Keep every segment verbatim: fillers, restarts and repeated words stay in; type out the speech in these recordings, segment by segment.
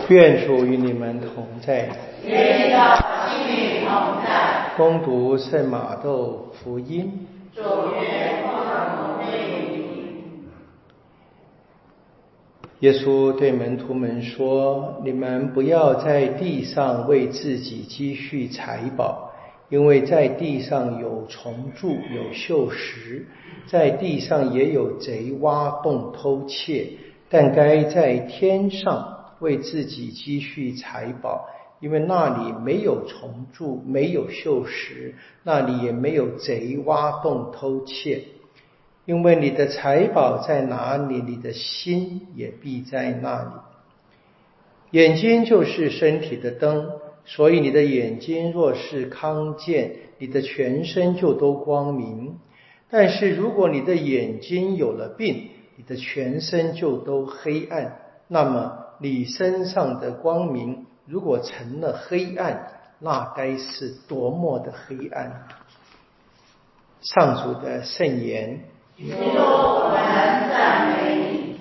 愿主与你们同在， 愿道心与同在。 恭读圣马窦福音。 主愿光荣归于你。 耶稣对门徒们说：你们不要在地上为自己积蓄财宝，因为在地上有虫蛀，有锈蚀，在地上也有贼挖洞偷窃，但该在天上为自己积蓄财宝，因为那里没有虫蛀，没有锈蚀，那里也没有贼挖洞偷窃。因为你的财宝在哪里，你的心也必在那里。眼睛就是身体的灯，所以你的眼睛若是康健，你的全身就都光明。但是如果你的眼睛有了病，你的全身就都黑暗。那么你身上的光明如果成了黑暗，那该是多么的黑暗。上主的圣言。 主，我们赞美你。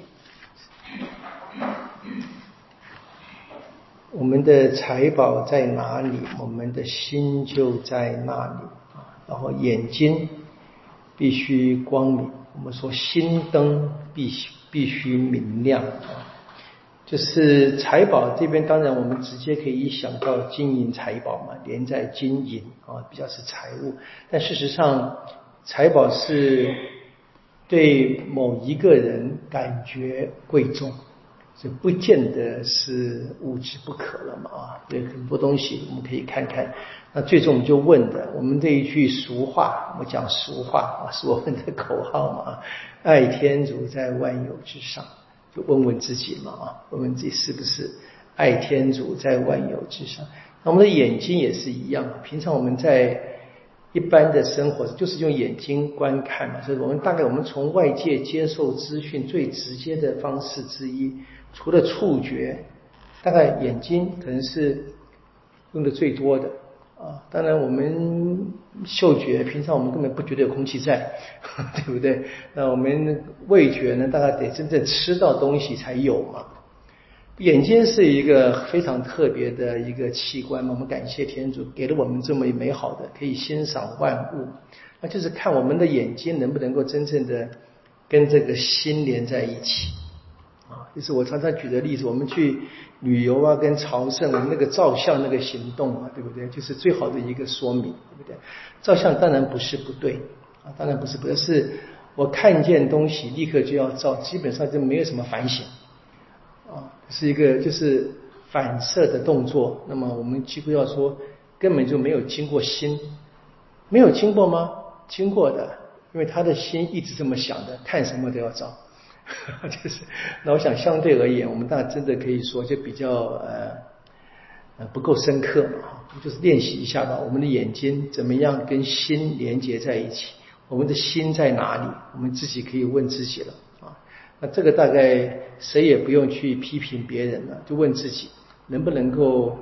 我们的财宝在哪里，我们的心就在那里。然后眼睛必须光明，我们说心灯必须必须明亮。就是财宝这边，当然我们直接可以想到金银财宝嘛，连在金银啊，比较是财物。但事实上，财宝是对某一个人感觉贵重，这不见得是物质不可了嘛啊！对，很多东西我们可以看看。那最终我们就问的，我们这一句俗话，我讲俗话啊，是我们的口号嘛，爱天主在万有之上，就问问自己嘛啊，问问自己是不是爱天主在万有之上。那我们的眼睛也是一样，平常我们在一般的生活就是用眼睛观看嘛，所以我们大概我们从外界接受资讯最直接的方式之一，除了触觉，大概眼睛可能是用的最多的啊。当然我们嗅觉平常我们根本不觉得有空气在，对不对？那我们味觉呢，大概得真正吃到东西才有嘛。眼睛是一个非常特别的一个器官嘛，我们感谢天主给了我们这么美好的可以欣赏万物，那就是看我们的眼睛能不能够真正的跟这个心连在一起啊。就是我常常举的例子，我们去旅游啊，跟朝圣，我们那个照相那个行动啊，对不对？就是最好的一个说明，对不对？照相当然不是不对啊，当然不是不对，是我看见东西立刻就要照，基本上就没有什么反省。啊，是一个就是反射的动作，那么我们几乎要说根本就没有经过心。没有经过吗？经过的，因为他的心一直这么想的，看什么都要照。就是那我想相对而言，我们大家真的可以说就比较呃呃不够深刻嘛，就是练习一下吧，我们的眼睛怎么样跟心连接在一起，我们的心在哪里，我们自己可以问自己了啊。那这个大概谁也不用去批评别人了，就问自己能不能够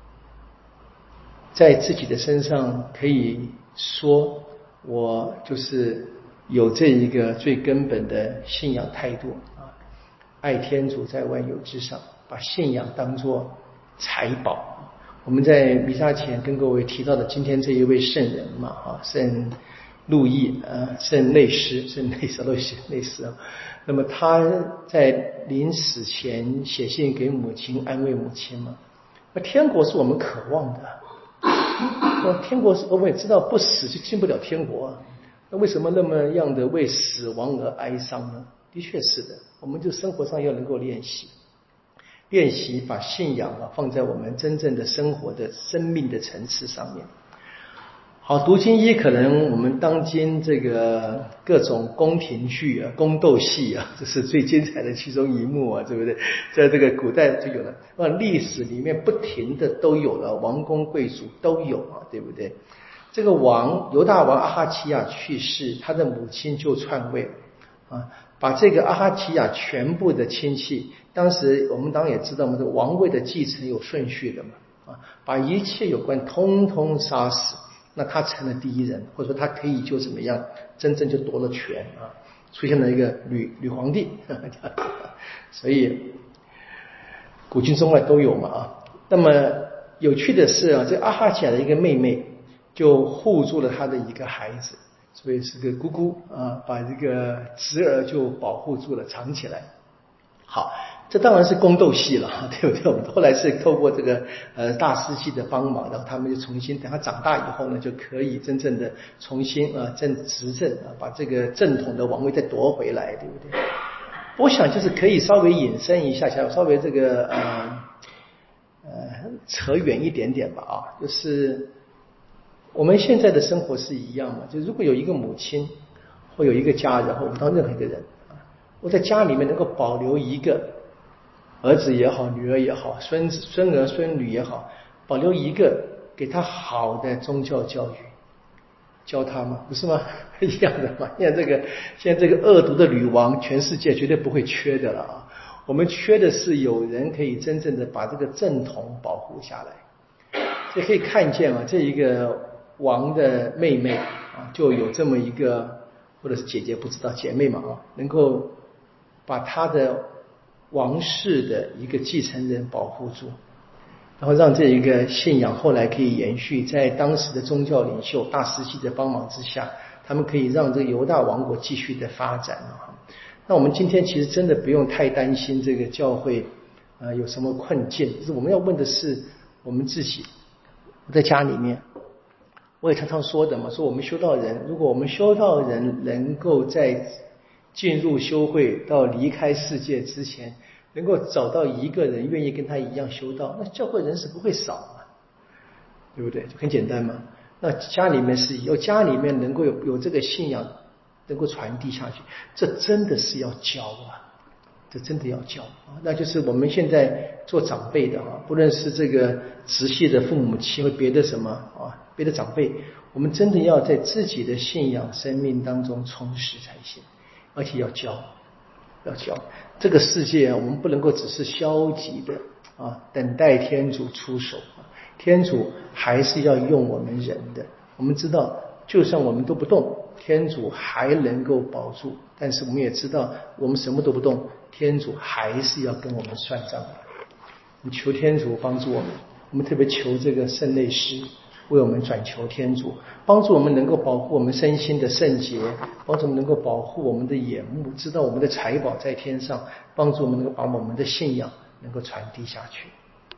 在自己的身上可以说我就是有这一个最根本的信仰态度啊，爱天主在万有之上，把信仰当作财宝。我们在弥撒前跟各位提到的今天这一位圣人嘛啊，圣路易啊，圣内斯，圣内斯路西内斯啊。那么他在临死前写信给母亲，安慰母亲嘛。那天国是我们渴望的，那天国是我们也知道不死就进不了天国啊。那为什么那么样的为死亡而哀伤呢？的确是的，我们就生活上要能够练习，练习把信仰啊放在我们真正的生活的生命的层次上面。好，读经一可能我们当今这个各种宫廷剧啊、宫斗戏啊，这是最精彩的其中一幕啊，对不对？在这个古代就有了，那历史里面不停的都有了，王公贵族都有啊，对不对？这个王犹大王阿哈齐亚去世，他的母亲就篡位了啊，把这个阿哈齐亚全部的亲戚，当时我们当然也知道嘛，这王位的继承有顺序的嘛啊，把一切有关通通杀死。那他成了第一人，或者说他可以就怎么样，真正就夺了权啊，出现了一个女女皇帝。所以古今中外都有嘛啊。那么有趣的是啊，这阿哈甲的一个妹妹就护住了他的一个孩子，所以是个姑姑啊，把这个侄儿就保护住了，藏起来。好，这当然是宫斗戏了，对不对？我们后来是透过这个呃大师系的帮忙，然后他们就重新等他长大以后呢，就可以真正的重新啊正执政啊，把这个正统的王位再夺回来，对不对？我想就是可以稍微引申一下，稍微这个呃呃扯远一点点吧啊，就是我们现在的生活是一样嘛，就如果有一个母亲或有一个家人，或我们当任何一个人。我在家里面能够保留一个儿子也好，女儿也好，孙子、孙儿、孙女也好，保留一个给他好的宗教教育，教他吗？不是吗？一样的嘛。现在这个现在这个恶毒的女王，全世界绝对不会缺的了啊。我们缺的是有人可以真正的把这个正统保护下来。所以可以看见啊，这一个王的妹妹啊，就有这么一个，或者是姐姐，不知道姐妹嘛啊，能够把他的王室的一个继承人保护住，然后让这一个信仰后来可以延续，在当时的宗教领袖大司祭的帮忙之下，他们可以让这个犹大王国继续的发展啊。那我们今天其实真的不用太担心这个教会呃有什么困境，就是我们要问的是我们自己。我在家里面，我也常常说的嘛，说我们修道人，如果我们修道人能够在进入修会到离开世界之前，能够找到一个人愿意跟他一样修道，那教会人是不会少嘛，对不对？就很简单嘛。那家里面是有家里面能够有有这个信仰能够传递下去，这真的是要教啊，这真的要教啊。那就是我们现在做长辈的啊，不论是这个直系的父母亲或别的什么啊，别的长辈，我们真的要在自己的信仰生命当中充实才行。而且要教，要教这个世界啊，我们不能够只是消极的啊，等待天主出手啊，天主还是要用我们人的。我们知道，就算我们都不动，天主还能够保住。但是我们也知道，我们什么都不动，天主还是要跟我们算账的。我们求天主帮助我们，我们特别求这个圣类师为我们转求天主，帮助我们能够保护我们身心的圣洁，帮助我们能够保护我们的眼目，知道我们的财宝在天上，帮助我们能够把我们的信仰能够传递下去。